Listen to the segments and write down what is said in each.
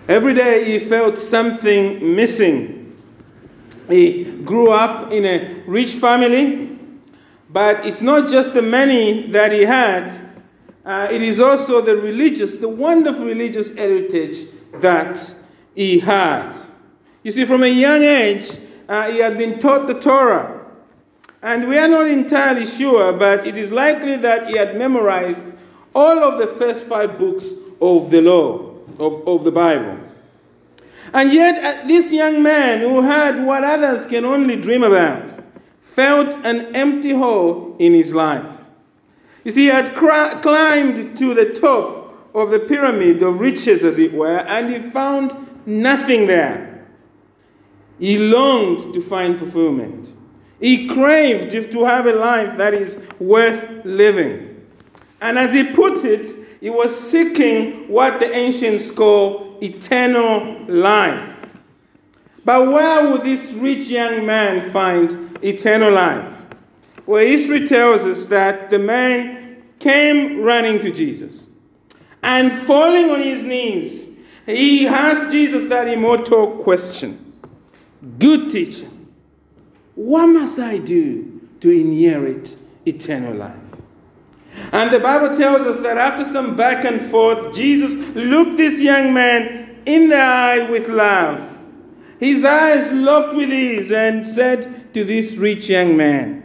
Every day he felt something missing. He grew up in a rich family, but it's not just the money that he had, it is also the wonderful religious heritage that he had. You see, from a young age, he had been taught the Torah. And we are not entirely sure, but it is likely that he had memorized all of the first 5 books of the law, of the Bible. And yet, this young man who had what others can only dream about felt an empty hole in his life. You see, he had climbed to the top of the pyramid of riches, as it were, and he found nothing there. He longed to find fulfillment. He craved to have a life that is worth living. And as he put it, he was seeking what the ancients call eternal life. But where would this rich young man find eternal life? Well, history tells us that the man came running to Jesus. And falling on his knees, he asked Jesus that immortal question. Good teacher, what must I do to inherit eternal life? And the Bible tells us that after some back and forth, Jesus looked this young man in the eye with love. His eyes locked with his and said to this rich young man,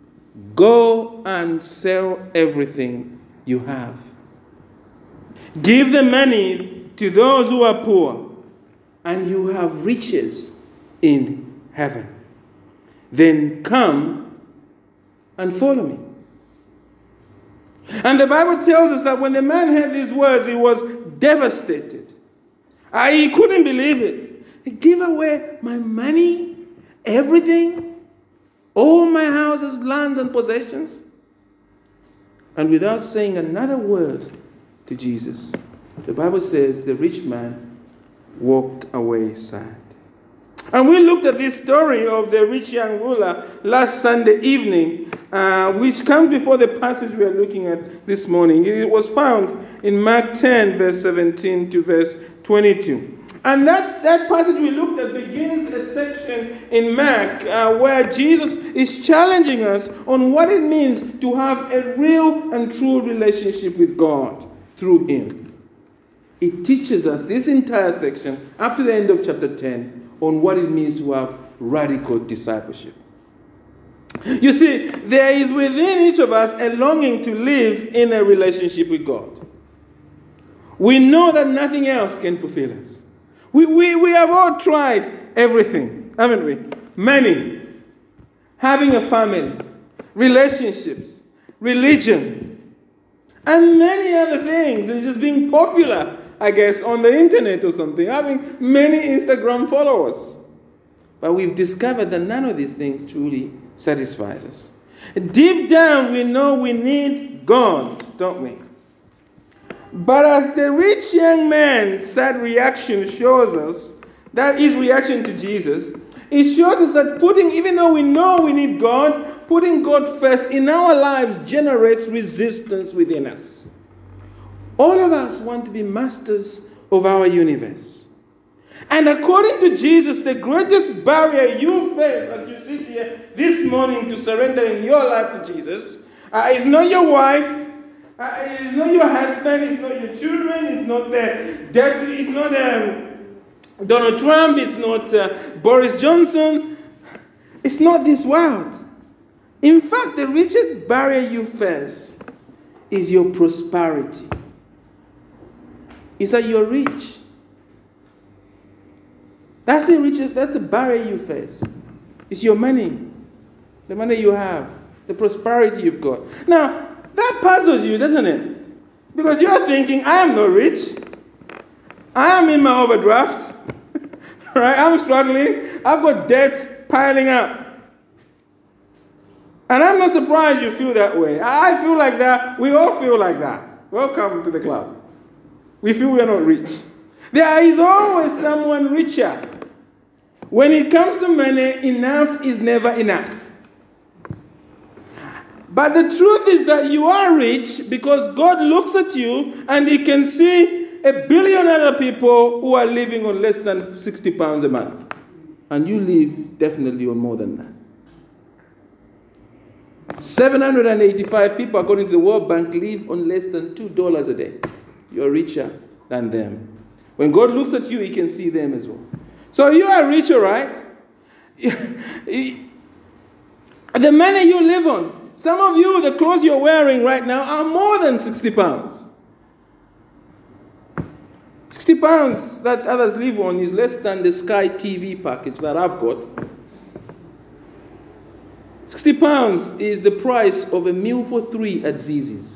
go and sell everything you have. Give the money to those who are poor, and you have riches in heaven. Then come and follow me. And the Bible tells us that when the man heard these words, he was devastated. He couldn't believe it. Give away my money, everything, all my houses, lands, and possessions. And without saying another word to Jesus, the Bible says the rich man walked away sad. And we looked at this story of the rich young ruler last Sunday evening, which comes before the passage we are looking at this morning. It was found in Mark 10, verse 17 to verse 22. And that passage we looked at begins a section in Mark where Jesus is challenging us on what it means to have a real and true relationship with God through him. It teaches us this entire section up to the end of chapter 10 on what it means to have radical discipleship. You see, there is within each of us a longing to live in a relationship with God. We know that nothing else can fulfill us. We have all tried everything, haven't we? Many. Having a family, relationships, religion, and many other things, and just being popular, I guess, on the internet or something, having many Instagram followers. But we've discovered that none of these things truly satisfies us. Deep down, we know we need God, don't we? But as the rich young man's sad reaction shows us, that his reaction to Jesus, it shows us that even though we know we need God, putting God first in our lives generates resistance within us. All of us want to be masters of our universe. And according to Jesus, the greatest barrier you face as you sit here this morning to surrendering your life to Jesus is not your wife, it's not your husband, it's not your children, it's not Donald Trump, it's not Boris Johnson. It's not this world. In fact, the richest barrier you face is your prosperity. Is that you're rich. That's the barrier you face. It's your money. The money you have. The prosperity you've got. Now, that puzzles you, doesn't it? Because you're thinking, I am not rich. I am in my overdraft. Right? I'm struggling. I've got debts piling up. And I'm not surprised you feel that way. I feel like that. We all feel like that. Welcome to the club. We feel we are not rich. There is always someone richer. When it comes to money, enough is never enough. But the truth is that you are rich because God looks at you and he can see 1 billion other people who are living on less than £60 a month. And you live definitely on more than that. 785 people, according to the World Bank, live on less than $2 a day. You're richer than them. When God looks at you, he can see them as well. So you are richer, right? The money you live on. Some of you, the clothes you're wearing right now are more than £60. £60 that others live on is less than the Sky TV package that I've got. £60 is the price of a meal for 3 at Zizi's.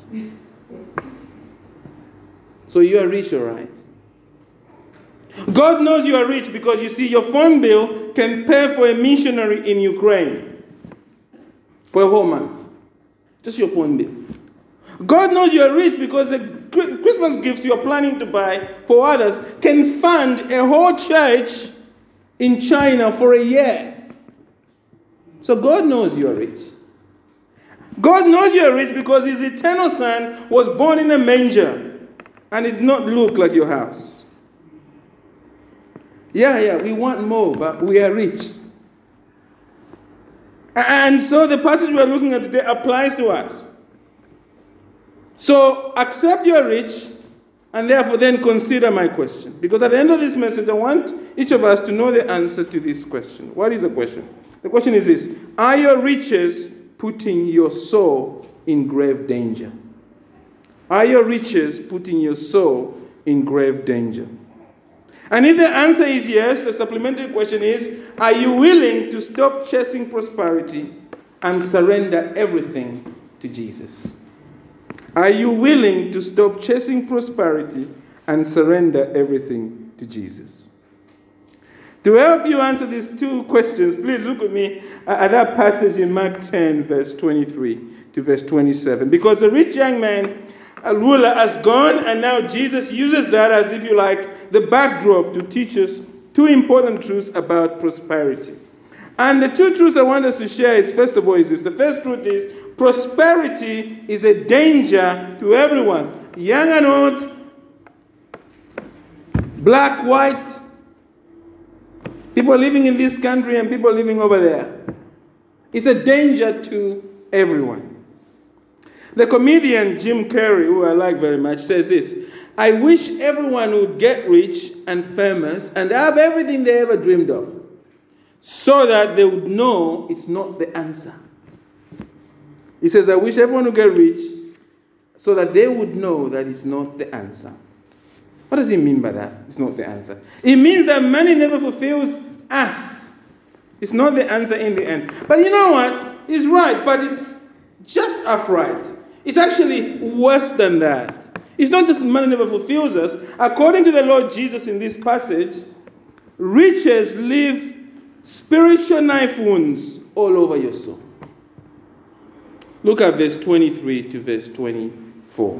So you are rich, all right? God knows you are rich because you see your phone bill can pay for a missionary in Ukraine for a whole month. Just your phone bill. God knows you are rich because the Christmas gifts you are planning to buy for others can fund a whole church in China for a year. So God knows you are rich. God knows you are rich because his eternal son was born in a manger and it did not look like your house. Yeah, we want more, but we are rich. And so the passage we are looking at today applies to us. So accept you are rich, and therefore then consider my question. Because at the end of this message, I want each of us to know the answer to this question. What is the question? The question is this: are your riches putting your soul in grave danger? Are your riches putting your soul in grave danger? And if the answer is yes, the supplementary question is, are you willing to stop chasing prosperity and surrender everything to Jesus? Are you willing to stop chasing prosperity and surrender everything to Jesus? To help you answer these two questions, please look with me at that passage in Mark 10, verse 23 to verse 27. Because the rich young man, a ruler, has gone, and now Jesus uses that as, if you like, the backdrop to teach us two important truths about prosperity. And the two truths I want us to share is, first of all, is this. The first truth is, prosperity is a danger to everyone, young and old, black, white, people living in this country and people living over there. It's a danger to everyone. The comedian Jim Carrey, who I like very much, says this: I wish everyone would get rich and famous and have everything they ever dreamed of, so that they would know it's not the answer. He says, I wish everyone would get rich so that they would know that it's not the answer. What does he mean by that? It's not the answer. It means that money never fulfills us. It's not the answer in the end. But you know what? He's right, but it's just half right. It's actually worse than that. It's not just money never fulfills us. According to the Lord Jesus in this passage, riches leave spiritual knife wounds all over your soul. Look at verse 23 to verse 24.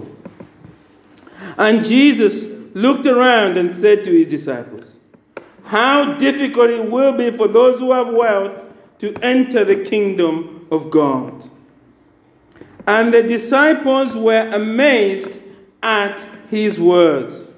And Jesus looked around and said to his disciples, how difficult it will be for those who have wealth to enter the kingdom of God. And the disciples were amazed at his words.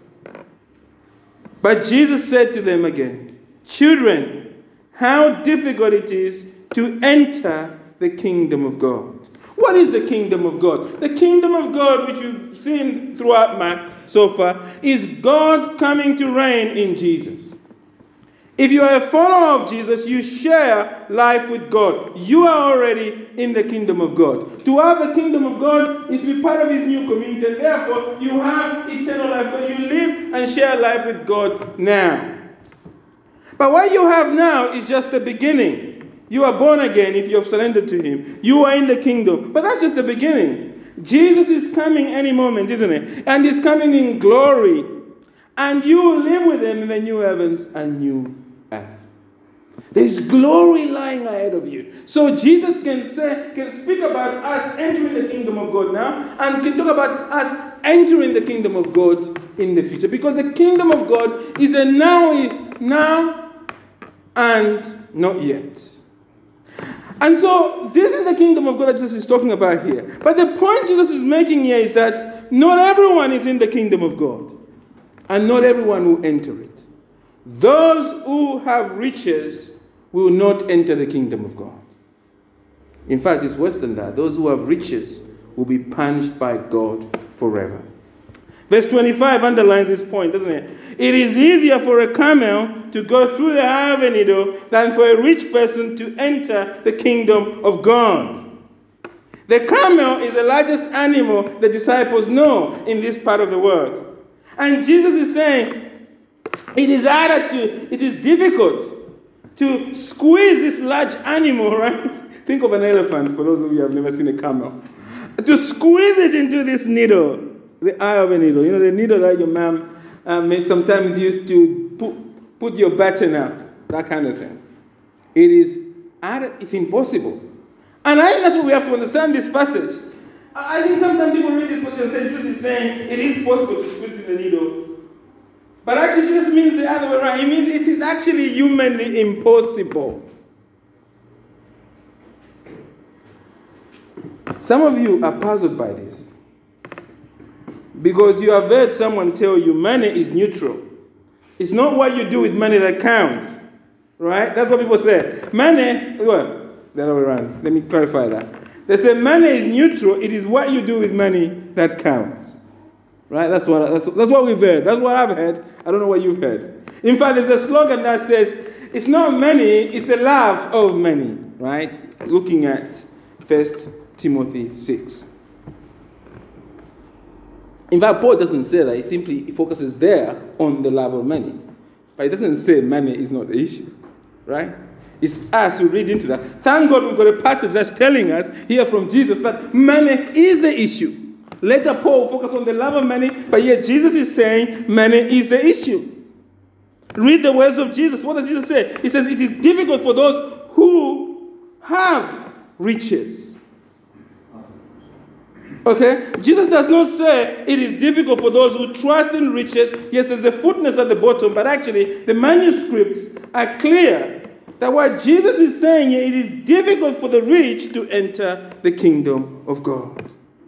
But Jesus said to them again, children, how difficult it is to enter the kingdom of God. What is the kingdom of God? The kingdom of God, which we've seen throughout Mark so far, is God coming to reign in Jesus. If you are a follower of Jesus, you share life with God. You are already in the kingdom of God. To have the kingdom of God is to be part of his new community, and therefore you have eternal life. God, you live and share life with God now. But what you have now is just the beginning. You are born again if you have surrendered to him. You are in the kingdom. But that's just the beginning. Jesus is coming any moment, isn't it? And he's coming in glory. And you will live with him in the new heavens and new earth. There's glory lying ahead of you. So Jesus can speak about us entering the kingdom of God now, and can talk about us entering the kingdom of God in the future. Because the kingdom of God is a now and not yet. And so this is the kingdom of God that Jesus is talking about here. But the point Jesus is making here is that not everyone is in the kingdom of God. and not everyone will enter it. Those who have riches will not enter the kingdom of God. In fact, it's worse than that. Those who have riches will be punished by God forever. Verse 25 underlines this point, doesn't it? It is easier for a camel to go through the eye of a needle than for a rich person to enter the kingdom of God. The camel is the largest animal the disciples know in this part of the world. And Jesus is saying, it is difficult to squeeze this large animal, right? Think of an elephant, for those of you who have never seen a camel. To squeeze it into this needle, the eye of a needle. You know, the needle that your mom may sometimes use to put your baton out, that kind of thing. It's impossible. And I think that's what we have to understand this passage. I think sometimes people read this passage and say, Jesus is saying it is possible to squeeze in the needle. But actually, Jesus means the other way around. He means it is actually humanly impossible. Some of you are puzzled by this. Because you have heard someone tell you money is neutral. It's not what you do with money that counts. Right? That's what people say. Money, what? The other way around. Let me clarify that. They say money is neutral. It is what you do with money that counts. Right? That's what we've heard. That's what I've heard. I don't know what you've heard. In fact, there's a slogan that says, it's not money, it's the love of money. Right? Looking at 1 Timothy 6. In fact, Paul doesn't say that. He simply focuses there on the love of money. But he doesn't say money is not the issue. Right? It's us who read into that. Thank God we've got a passage that's telling us here from Jesus that money is the issue. Later, Paul focused on the love of money, but yet Jesus is saying money is the issue. Read the words of Jesus. What does Jesus say? He says, it is difficult for those who have riches. Okay? Jesus does not say it is difficult for those who trust in riches. Yes, there's a footnote at the bottom, but actually the manuscripts are clear that what Jesus is saying here, it is difficult for the rich to enter the kingdom of God.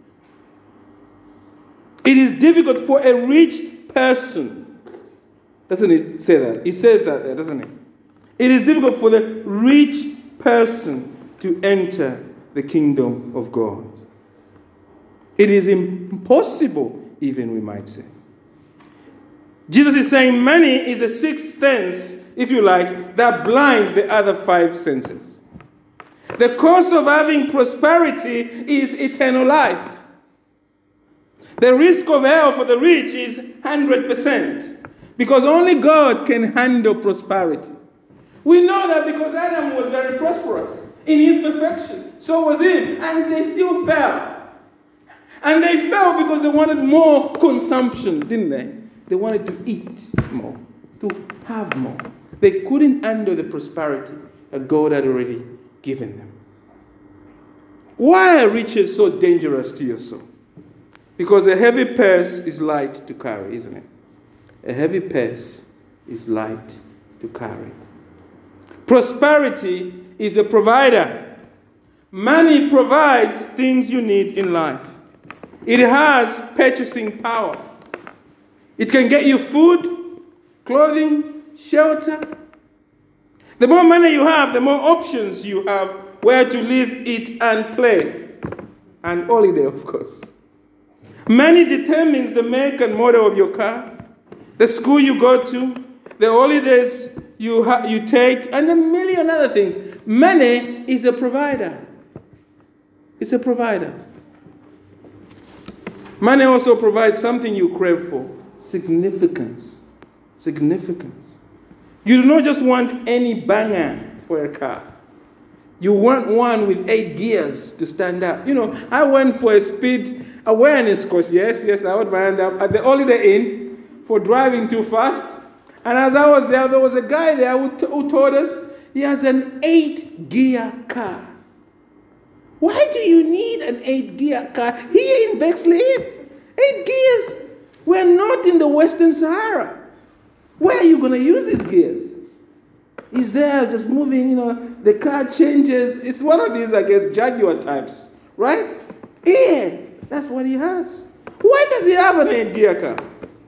It is difficult for a rich person. Doesn't it say that? It says that there, doesn't it? It is difficult for the rich person to enter the kingdom of God. It is impossible, even we might say. Jesus is saying money is a sixth sense, if you like, that blinds the other five senses. The cost of having prosperity is eternal life. The risk of hell for the rich is 100%, because only God can handle prosperity. We know that because Adam was very prosperous in his perfection. So was Eve, and they still fell. And they fell because they wanted more consumption, didn't they? They wanted to eat more, to have more. They couldn't handle the prosperity that God had already given them. Why are riches so dangerous to your soul? Because a heavy purse is light to carry, isn't it? A heavy purse is light to carry. Prosperity is a provider. Money provides things you need in life. It has purchasing power. It can get you food, clothing, shelter. The more money you have, the more options you have where to live, eat, and play. And holiday, of course. Money determines the make and model of your car, the school you go to, the holidays you take, and a million other things. Money is a provider. It's a provider. Money also provides something you crave for. Significance. Significance. You do not just want any banger for a car. You want one with 8 gears to stand up. You know, I went for a speed awareness course. Yes, I would mind up at the Holiday Inn for driving too fast. And as I was there was a guy there who told us he has an 8-gear car. Why do you need an 8-gear car here in Bexley? 8 gears. We're not in the Western Sahara. Where are you going to use these gears? He's there just moving, the car changes. It's one of these, I guess, Jaguar types, right? Yeah, that's what he has. Why does he have an 8-gear car?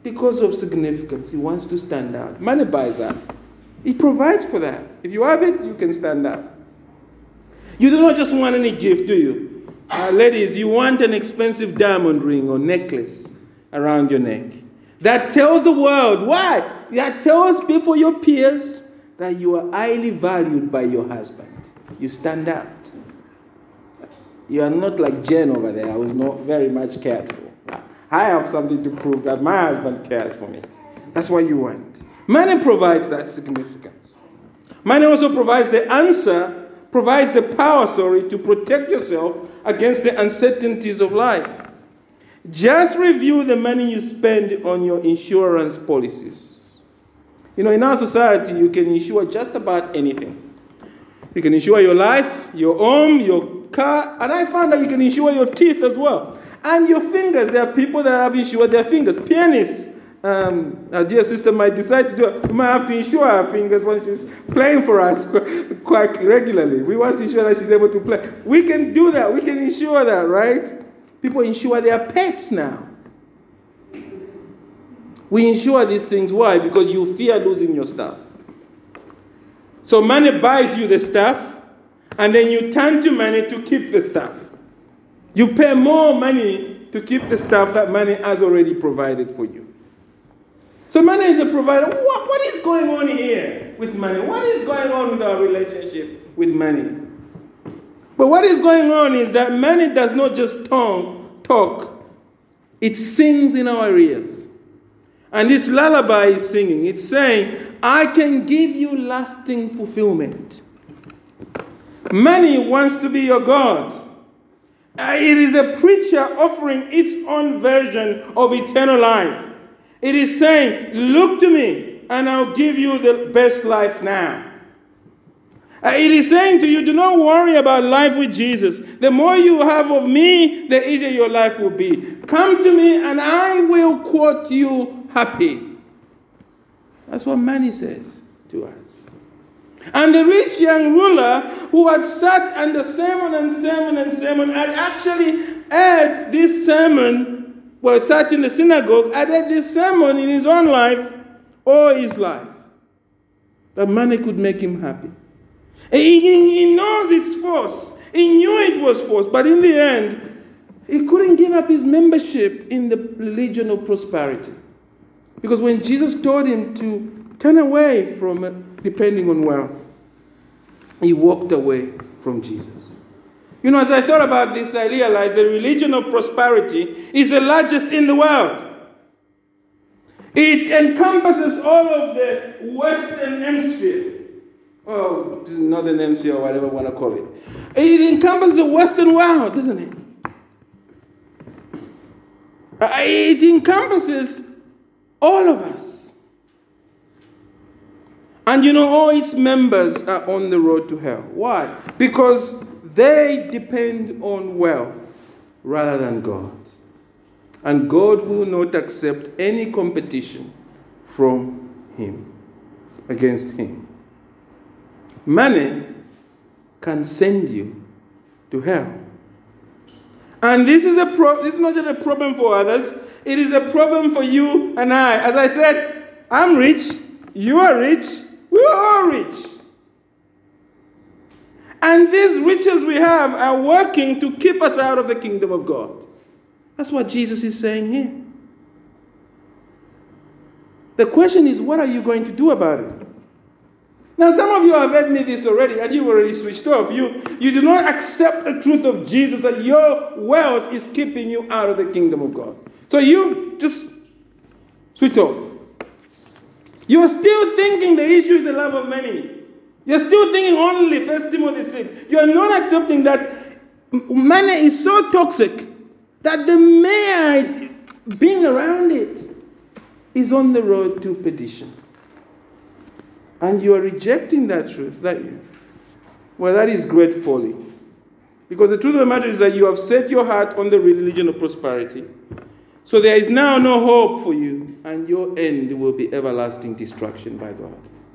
because of significance. He wants to stand out. Money buys that. He provides for that. If you have it, you can stand out. You do not just want any gift, do you? Ladies, you want an expensive diamond ring or necklace around your neck. That tells the world. Why? That tells people, your peers, that you are highly valued by your husband. You stand out. You are not like Jen over there, who is not very much cared for. I have something to prove that my husband cares for me. That's what you want. Money provides that significance. Money also provides the answer, provides the power, to protect yourself against the uncertainties of life. Just review the money you spend on your insurance policies. You know, in our society, you can insure just about anything. You can insure your life, your home, your car, and I found that you can insure your teeth as well. And your fingers. There are people that have insured their fingers. Pianists. Our dear sister might decide to do it. We might have to insure her fingers when she's playing for us quite regularly. We want to ensure that she's able to play. We can do that. We can insure that, right? People insure their pets now. We insure these things. Why? Because you fear losing your stuff. So money buys you the stuff, and then you turn to money to keep the stuff. You pay more money to keep the stuff that money has already provided for you. So money is a provider. What is going on here with money? What is going on with our relationship with money? But what is going on is that money does not just talk. It sings in our ears. And this lullaby is singing. It's saying, I can give you lasting fulfillment. Money wants to be your God. It is a preacher offering its own version of eternal life. It is saying, look to me, and I'll give you the best life now. It is saying to you, do not worry about life with Jesus. The more you have of me, the easier your life will be. Come to me, and I will quote you happy. That's what money says to us. And the rich young ruler who had sat under sermon and sermon and sermon had actually heard this sermon, sat in the synagogue, had heard this sermon in his own life or his life. That money could make him happy. He knows it's false. He knew it was false, but in the end, he couldn't give up his membership in the religion of prosperity. Because when Jesus told him to turn away from depending on wealth, he walked away from Jesus. You know, as I thought about this, I realized the religion of prosperity is the largest in the world. It encompasses all of the Western Hemisphere. Oh, Northern Hemisphere, or whatever you want to call it. It encompasses the Western world, doesn't it? It encompasses all of us. And you know, all its members are on the road to hell. Why? Because they depend on wealth rather than God. And God will not accept any competition from him, against him. Money can send you to hell. And this is this is not just a problem for others. It is a problem for you and I. As I said, I'm rich. You are rich. We are all rich. And these riches we have are working to keep us out of the kingdom of God. That's what Jesus is saying here. The question is, what are you going to do about it? Now, some of you have heard me this already, and you've already switched off. You do not accept the truth of Jesus, that your wealth is keeping you out of the kingdom of God. So you just switch off. You're still thinking the issue is the love of money. You're still thinking only 1 Timothy 6. You're not accepting that money is so toxic that the mere being around it is on the road to perdition. And you are rejecting that truth, that you. Well, that is great folly. Because the truth of the matter is that you have set your heart on the religion of prosperity. So there is now no hope for you, and your end will be everlasting destruction by God.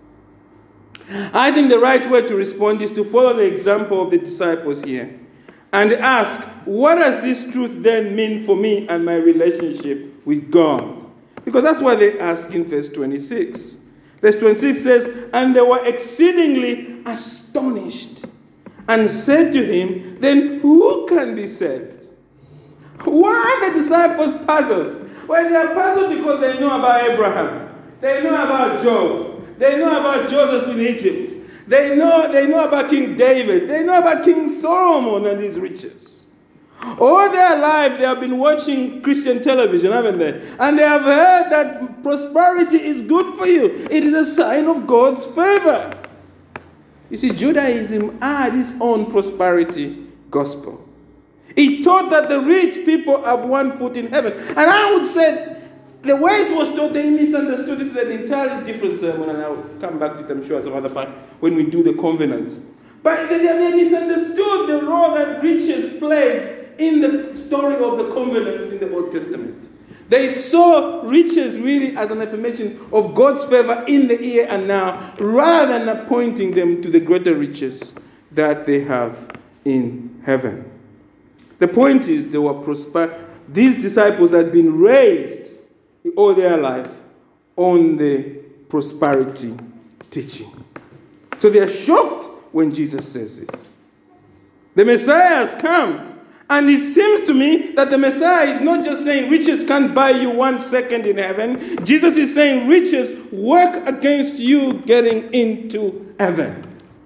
I think the right way to respond is to follow the example of the disciples here and ask, what does this truth then mean for me and my relationship with God? Because that's what they ask in verse 26. Verse 26 says, and they were exceedingly astonished and said to him, then who can be saved? Why are the disciples puzzled? Well, they are puzzled because they know about Abraham. They know about Job. They know about Joseph in Egypt. They know about King David. They know about King Solomon and his riches. All their life, they have been watching Christian television, haven't they? And they have heard that prosperity is good for you. It is a sign of God's favor. You see, Judaism had its own prosperity gospel. It taught that the rich people have one foot in heaven. And I would say, the way it was taught, they misunderstood. This is an entirely different sermon, and I'll come back to it, I'm sure, some other part when we do the covenants. But they misunderstood the role that riches played in the story of the covenants in the Old Testament. They saw riches really as an affirmation of God's favor in the here and now, rather than pointing them to the greater riches that they have in heaven. The point is, they were these disciples had been raised all their life on the prosperity teaching. So they are shocked when Jesus says this. The Messiah has come. And it seems to me that the Messiah is not just saying riches can't buy you 1 second in heaven. Jesus is saying riches work against you getting into heaven.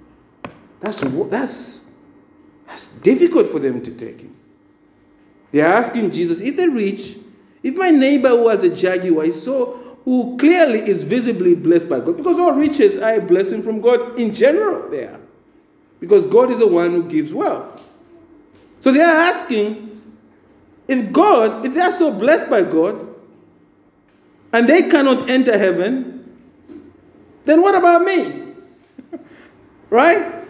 That's difficult for them to take in. They are asking Jesus, if they're rich, if my neighbor who has a Jaguar who clearly is visibly blessed by God, because all riches are a blessing from God in general there. Because God is the one who gives wealth. So they are asking, if they are so blessed by God, and they cannot enter heaven, then what about me? Right?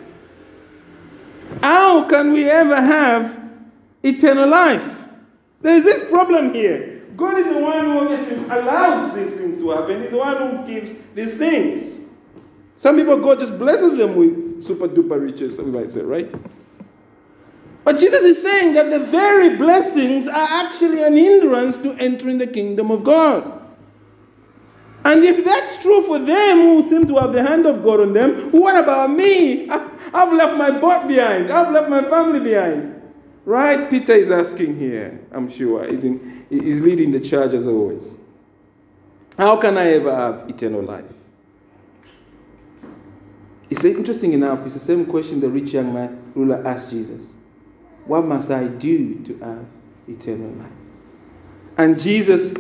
How can we ever have eternal life? There is this problem here. God is the one who allows these things to happen. He's the one who gives these things. Some people, God just blesses them with super duper riches, we might say, right? But Jesus is saying that the very blessings are actually an hindrance to entering the kingdom of God. And if that's true for them who seem to have the hand of God on them, what about me? I've left my boat behind. I've left my family behind. Right? Peter is asking here, I'm sure. He's leading the charge as always. How can I ever have eternal life? It's interesting enough. It's the same question the rich young man ruler asked Jesus. What must I do to have eternal life? And Jesus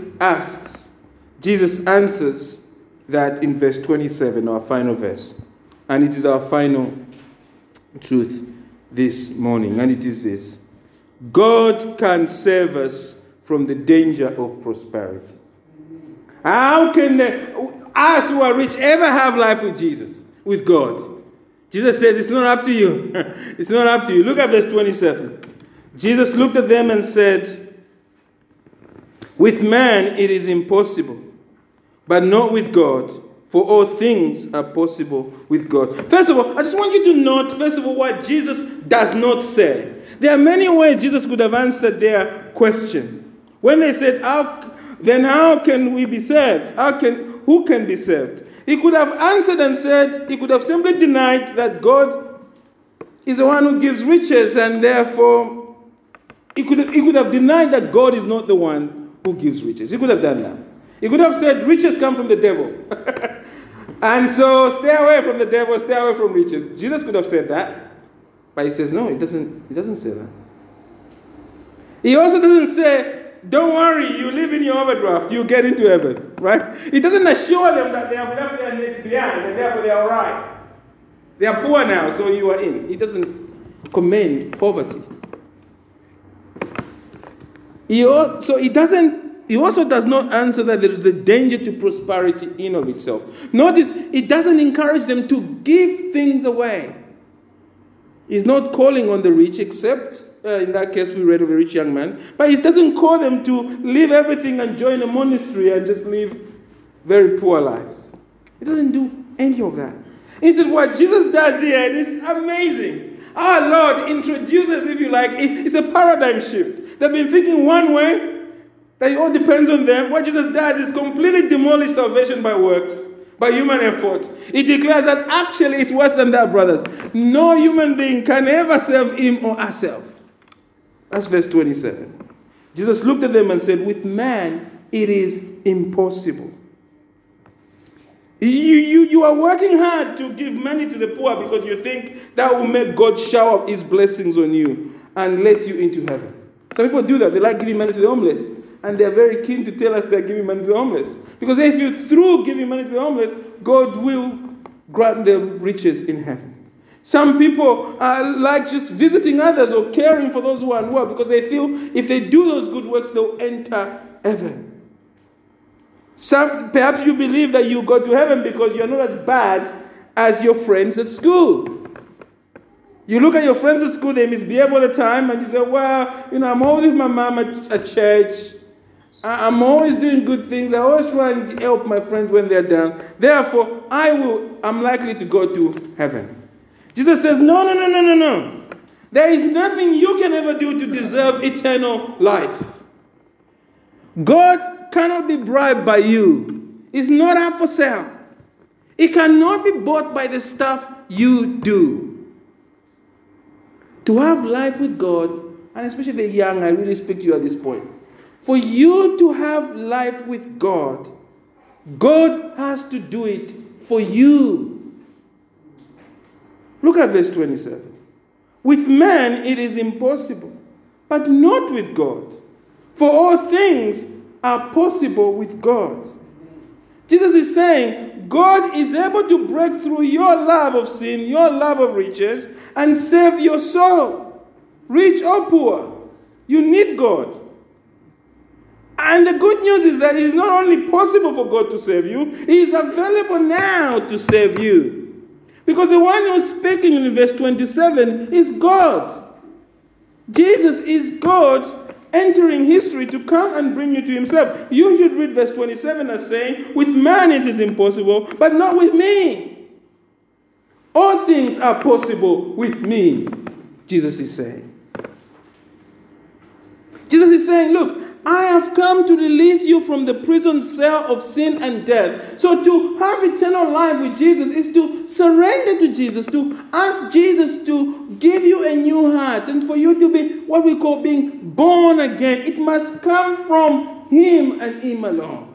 answers that in verse 27, our final verse. And it is our final truth this morning. And it is this. God can save us from the danger of prosperity. How can us who are rich ever have life with Jesus, with God? Jesus says, it's not up to you. It's not up to you. Look at verse 27. Jesus looked at them and said, with man it is impossible, but not with God, for all things are possible with God. First of all, I just want you to note, first of all, what Jesus does not say. There are many ways Jesus could have answered their question. When they said, how can we be saved? Who can be saved? He could have answered and said, he could have simply denied that God is the one who gives riches, and therefore he could have denied that God is not the one who gives riches. He could have done that. He could have said riches come from the devil. And so stay away from the devil, stay away from riches. Jesus could have said that. But he says, no, he doesn't say that. He also doesn't say, don't worry, you live in your overdraft, you get into heaven, right? He doesn't assure them that they have left their necks behind and therefore they are all right. They are poor now, so you are in. He doesn't commend poverty. He also does not answer that there is a danger to prosperity in of itself. Notice, it doesn't encourage them to give things away. He's not calling on the rich, except in that case we read of a rich young man. But he doesn't call them to leave everything and join a monastery and just live very poor lives. He doesn't do any of that. Instead, what Jesus does here is amazing. Our Lord introduces, if you like, it's a paradigm shift. They've been thinking one way, that it all depends on them. What Jesus does is completely demolish salvation by works, by human effort. He declares that actually it's worse than that, brothers. No human being can ever save him or herself. That's verse 27. Jesus looked at them and said, with man, it is impossible. You are working hard to give money to the poor because you think that will make God shower his blessings on you and let you into heaven. Some people do that. They like giving money to the homeless. And they're very keen to tell us they're giving money to the homeless. Because if you through giving money to the homeless, God will grant them riches in heaven. Some people like just visiting others or caring for those who are unwell because they feel if they do those good works, they'll enter heaven. Perhaps you believe that you go to heaven because you're not as bad as your friends at school. You look at your friends at school, they misbehave all the time, and you say, well, I'm always with my mom at church. I'm always doing good things. I always try and help my friends when they're down. Therefore, I'm likely to go to heaven. Jesus says, no. There is nothing you can ever do to deserve eternal life. God cannot be bribed by you. It's not up for sale. It cannot be bought by the stuff you do. To have life with God, and especially the young, I really speak to you at this point. For you to have life with God, God has to do it for you. Look at verse 27. With man it is impossible, but not with God. For all things are possible with God. Jesus is saying, God is able to break through your love of sin, your love of riches, and save your soul. Rich or poor, you need God. And the good news is that it is not only possible for God to save you, He is available now to save you. Because the one who's speaking in verse 27 is God. Jesus is God entering history to come and bring you to himself. You should read verse 27 as saying, with man it is impossible, but not with me. All things are possible with me, Jesus is saying. Jesus is saying, look, I have come to release you from the prison cell of sin and death. So to have eternal life with Jesus is to surrender to Jesus, to ask Jesus to give you a new heart, and for you to be what we call being born again. It must come from Him and Him alone.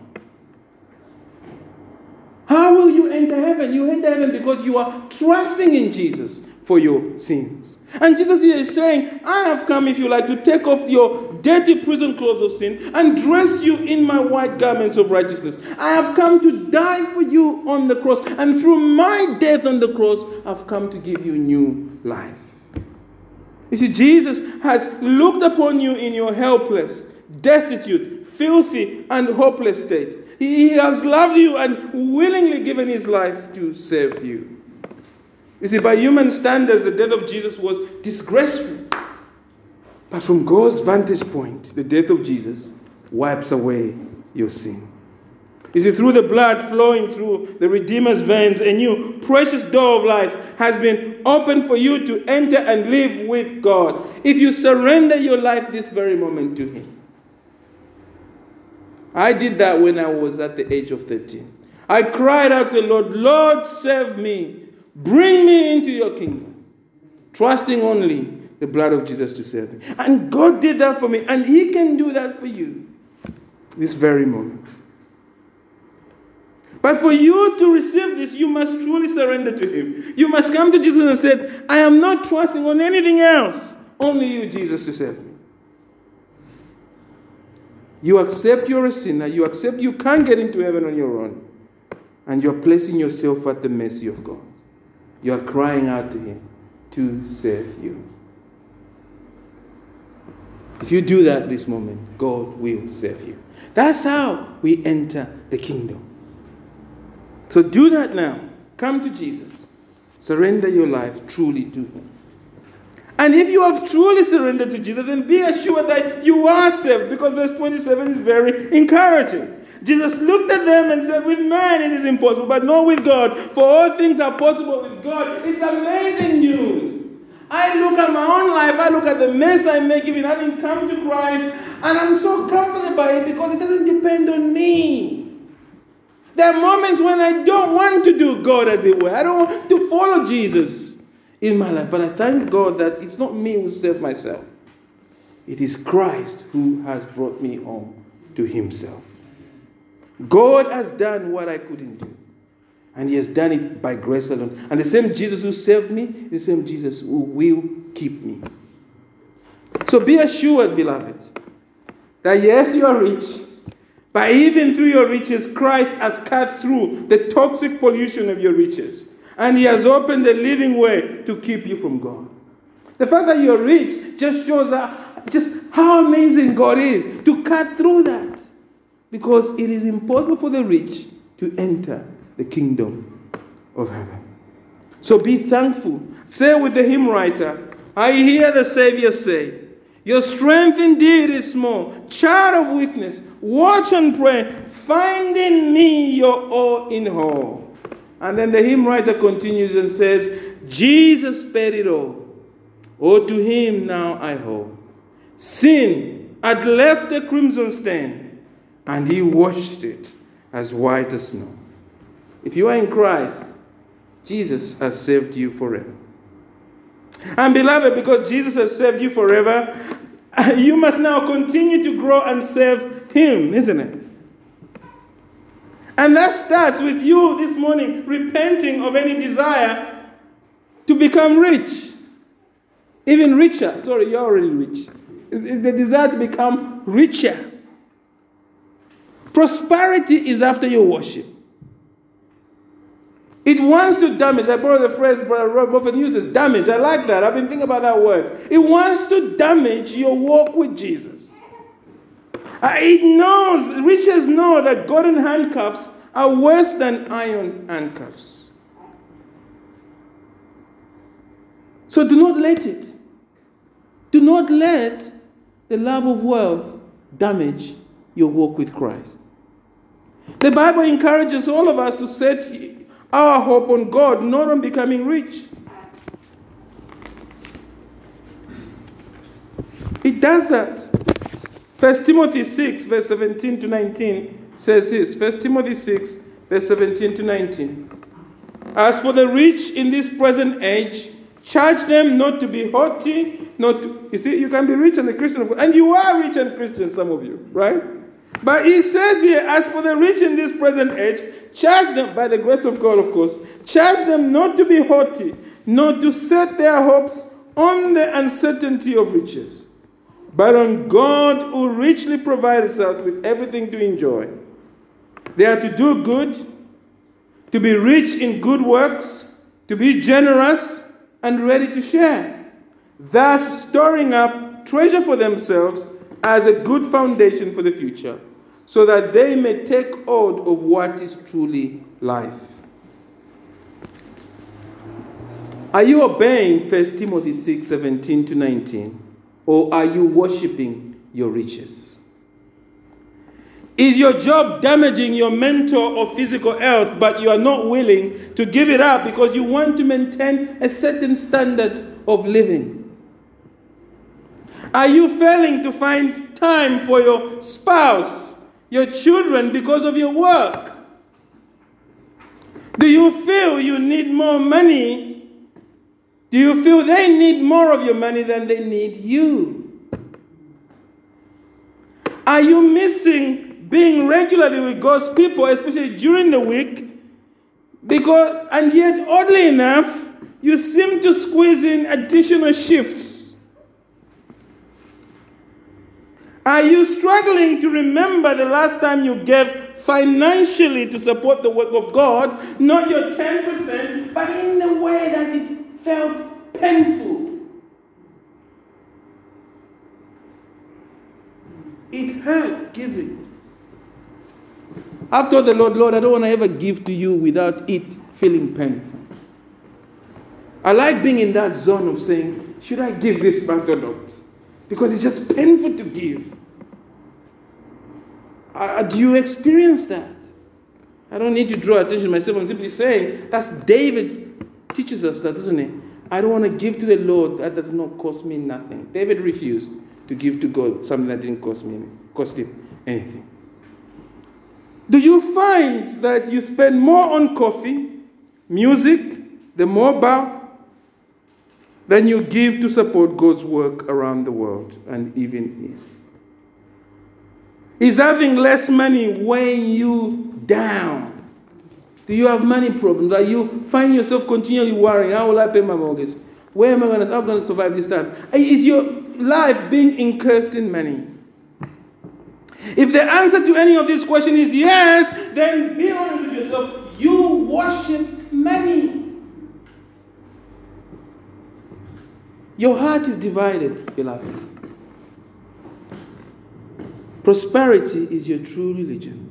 How will you enter heaven? You enter heaven because you are trusting in Jesus for your sins. And Jesus here is saying, I have come, if you like, to take off your dirty prison clothes of sin and dress you in my white garments of righteousness. I have come to die for you on the cross. And through my death on the cross, I've come to give you new life. You see, Jesus has looked upon you in your helpless, destitute, filthy, and hopeless state. He has loved you and willingly given his life to save you. You see, by human standards, the death of Jesus was disgraceful. But from God's vantage point, the death of Jesus wipes away your sin. You see, through the blood flowing through the Redeemer's veins, a new precious door of life has been opened for you to enter and live with God, if you surrender your life this very moment to Him. I did that when I was at the age of 13. I cried out to the Lord, Lord, save me. Bring me into your kingdom. Trusting only the blood of Jesus to save me. And God did that for me. And He can do that for you this very moment. But for you to receive this, you must truly surrender to Him. You must come to Jesus and say, I am not trusting on anything else. Only you, Jesus, to save me. You accept you're a sinner. You accept you can't get into heaven on your own. And you're placing yourself at the mercy of God. You are crying out to Him to save you. If you do that this moment, God will save you. That's how we enter the kingdom. So do that now. Come to Jesus. Surrender your life truly to Him. And if you have truly surrendered to Jesus, then be assured that you are saved, because verse 27 is very encouraging. Jesus looked at them and said, with man it is impossible, but not with God. For all things are possible with God. It's amazing news. I look at my own life, I look at the mess I make even having come to Christ, and I'm so comforted by it because it doesn't depend on me. There are moments when I don't want to do God as it were. I don't want to follow Jesus in my life. But I thank God that it's not me who saved myself. It is Christ who has brought me home to himself. God has done what I couldn't do. And he has done it by grace alone. And the same Jesus who saved me is the same Jesus who will keep me. So be assured, beloved, that yes, you are rich, but even through your riches, Christ has cut through the toxic pollution of your riches. And he has opened a living way to keep you from God. The fact that you're rich just shows just how amazing God is to cut through that. Because it is impossible for the rich to enter the kingdom of heaven. So be thankful. Say with the hymn writer, I hear the Savior say, your strength indeed is small. Child of weakness, watch and pray. Find in me your all in all. And then the hymn writer continues and says, Jesus paid it all. Oh, to him now I owe. Sin had left a crimson stain, and he washed it as white as snow. If you are in Christ, Jesus has saved you forever. And beloved, because Jesus has saved you forever, you must now continue to grow and serve him, isn't it? And that starts with you this morning repenting of any desire to become rich. Even richer. Sorry, you're already rich. It's the desire to become richer. Prosperity is after your worship. It wants to damage. I borrow the phrase Brother Rob often uses, damage. I like that. I've been thinking about that word. It wants to damage your walk with Jesus. It knows, riches know that golden handcuffs are worse than iron handcuffs. So do not let it. Do not let the love of wealth damage your walk with Christ. The Bible encourages all of us to set our hope on God, not on becoming rich. It does that. 1 Timothy 6, verse 17 to 19 says this. 1 Timothy 6, verse 17 to 19. As for the rich in this present age, charge them not to be haughty, you see, you can be rich and a Christian of God. And you are rich and Christian, some of you, right? But he says here, as for the rich in this present age, charge them, by the grace of God, of course, charge them not to be haughty, not to set their hopes on the uncertainty of riches, but on God who richly provides us with everything to enjoy. They are to do good, to be rich in good works, to be generous and ready to share, thus storing up treasure for themselves as a good foundation for the future, so that they may take hold of what is truly life. Are you obeying 1 Timothy 6, 17 to 19? Or are you worshipping your riches? Is your job damaging your mental or physical health, but you are not willing to give it up because you want to maintain a certain standard of living? Are you failing to find time for your spouse, your children, because of your work? Do you feel you need more money? Do you feel they need more of your money than they need you? Are you missing being regularly with God's people, especially during the week? And yet, oddly enough, you seem to squeeze in additional shifts. Are you struggling to remember the last time you gave financially to support the work of God, not your 10%, but in the way that it felt painful? It hurt giving. I've told the Lord, I don't want to ever give to you without it feeling painful. I like being in that zone of saying, should I give this month or not? Because it's just painful to give. Do you experience that? I don't need to draw attention to myself. I'm simply saying that's David teaches us that, doesn't he? I don't want to give to the Lord that does not cost me nothing. David refused to give to God something that didn't cost him anything. Do you find that you spend more on coffee, music, the mobile, than you give to support God's work around the world and even here? Is having less money weighing you down? Do you have money problems? Are you find yourself continually worrying, how will I pay my mortgage? How am I going to survive this time? Is your life being encursed in money? If the answer to any of these questions is yes, then be honest with yourself. You worship money. Your heart is divided, beloved. Prosperity is your true religion.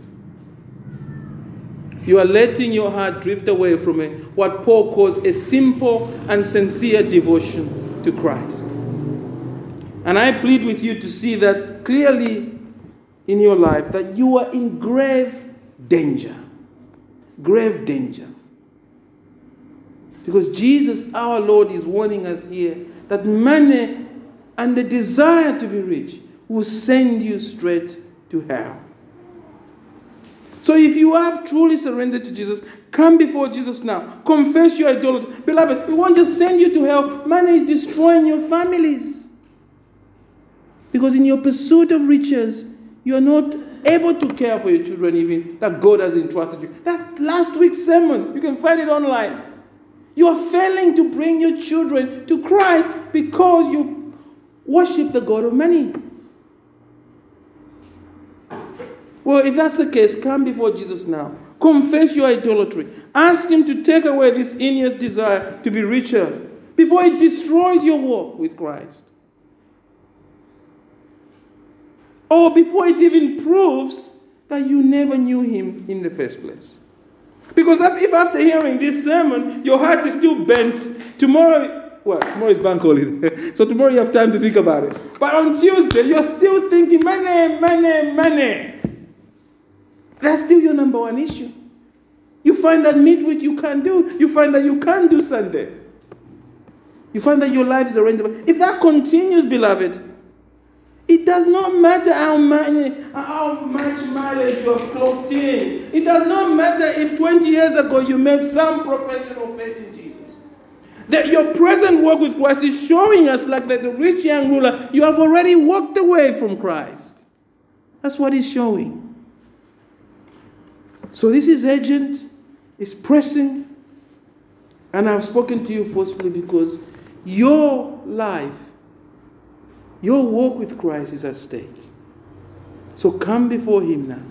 You are letting your heart drift away from what Paul calls a simple and sincere devotion to Christ. And I plead with you to see that clearly in your life, that you are in grave danger. Grave danger. Because Jesus, our Lord, is warning us here that money and the desire to be rich will send you straight to hell. So if you have truly surrendered to Jesus, come before Jesus now. Confess your idolatry. Beloved, it won't just send you to hell. Money is destroying your families. Because in your pursuit of riches, you are not able to care for your children even that God has entrusted you. That's last week's sermon. You can find it online. You are failing to bring your children to Christ because you worship the God of money. Well, if that's the case, come before Jesus now. Confess your idolatry. Ask Him to take away this heinous desire to be richer before it destroys your walk with Christ. Or before it even proves that you never knew Him in the first place. Because if after hearing this sermon, your heart is still bent, tomorrow is bank holiday. So tomorrow you have time to think about it. But on Tuesday, you're still thinking, money. That's still your number one issue. You find that midweek you can't do. You find that you can't do Sunday. You find that your life is arranged. If that continues, beloved, it does not matter how much mileage you have clocked in. It does not matter if 20 years ago you made some professional faith in Jesus. That your present walk with Christ is showing us, like the rich young ruler, you have already walked away from Christ. That's what it's showing. So this is urgent, it's pressing, and I've spoken to you forcefully because your life, your walk with Christ is at stake. So come before Him now.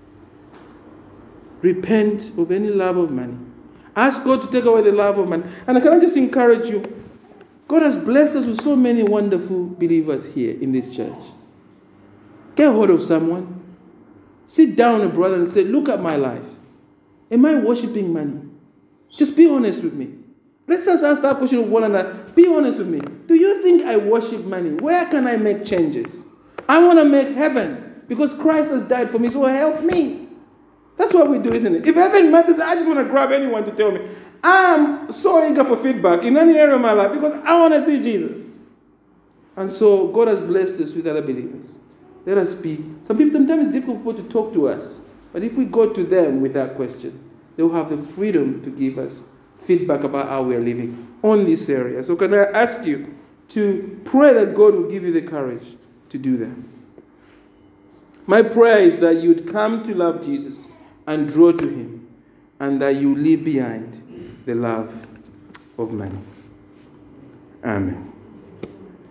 Repent of any love of money. Ask God to take away the love of money. And can I just encourage you? God has blessed us with so many wonderful believers here in this church. Get hold of someone. Sit down, a brother, and say, look at my life. Am I worshiping money? Just be honest with me. Let's just ask that question of one another. Be honest with me. Do you think I worship money? Where can I make changes? I want to make heaven because Christ has died for me, so help me. That's what we do, isn't it? If heaven matters, I just want to grab anyone to tell me. I'm so eager for feedback in any area of my life because I want to see Jesus. And so God has blessed us with other believers. Let us be. Sometimes it's difficult for people to talk to us. But if we go to them with that question, they will have the freedom to give us feedback about how we are living on this area. So can I ask you to pray that God will give you the courage to do that? My prayer is that you'd come to love Jesus and draw to Him, and that you leave behind the love of money. Amen.